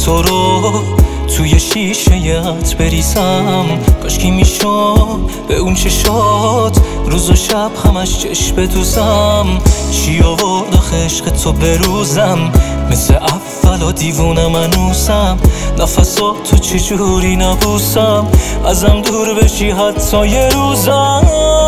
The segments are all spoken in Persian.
تو رو توی شیشه‌ات بریزم. کاشکی میشم به اون چشات روز و شب همش چشم بدوزم. چی آورد آخه عشق تو بروزم، مثل اولا دیوونم هنوزم. نفسات تو چجوری نبوسم، ازم دور بشی حتی یه روزم.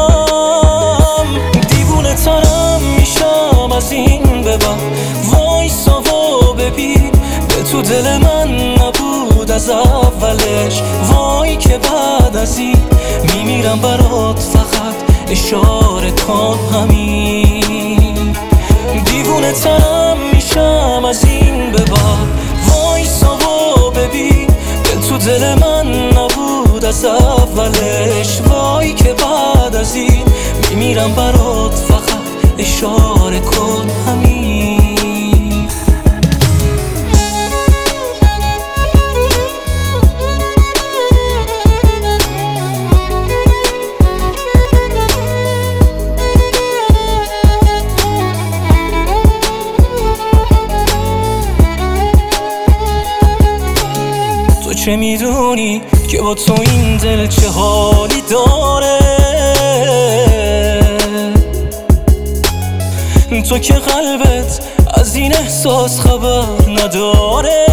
دیوونه ترم میشم از این به بعد، وایسا و ببین به تو دل من نبود از اولش. وای که بعد از این میمیرم برات، فقط اشاره کن همین. دیوونه ترم میشم از این به بعد، وایسا و ببین دل تو دل من نبود از اولش. وای که بعد از این میمیرم برات، فقط اشاره کن همین. چه میدونی که با تو این دل چه حالی داره؟ تو که قلبت از این احساس خبر نداره.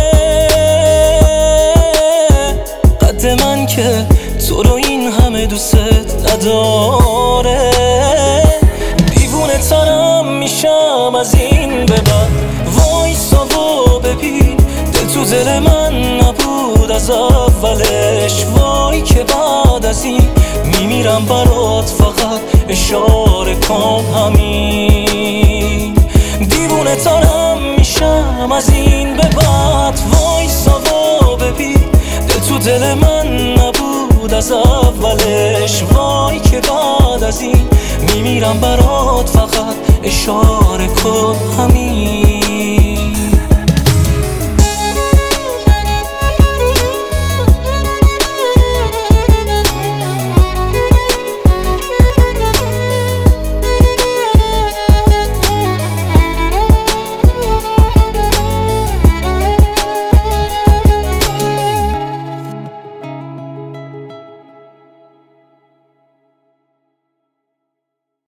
قد من که تو رو این همه دوست نداره. دیوونه ترم میشم از این به بعد، وایسا و ببین دل تو دل من نبود از اولش. وای که بعد از این میمیرم برات، فقط اشاره کن همین. دیوونه ترم میشم از این به بعد، وایسا و ببین دل تو دل من نبود از اولش. وای که بعد از این میمیرم برات، فقط اشاره کن همین.